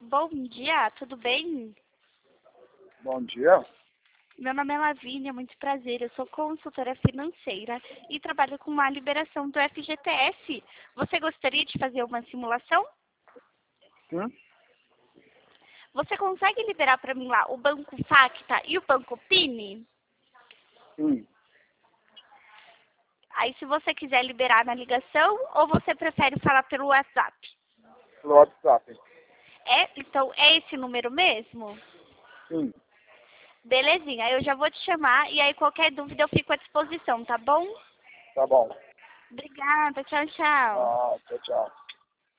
Bom dia, tudo bem? Bom dia. Meu nome é Lavínia, muito prazer. Eu sou consultora financeira e trabalho com a liberação do FGTS. Você gostaria de fazer uma simulação? Sim? Você consegue liberar para mim lá o Banco Facta e o Banco Pini? Sim. Aí, se você quiser liberar na ligação, ou você prefere falar pelo WhatsApp? Pelo WhatsApp. Então, é esse número mesmo? Sim. Belezinha, eu já vou te chamar e aí qualquer dúvida eu fico à disposição, tá bom? Tá bom. Obrigada, tchau, tchau. Tchau, tchau.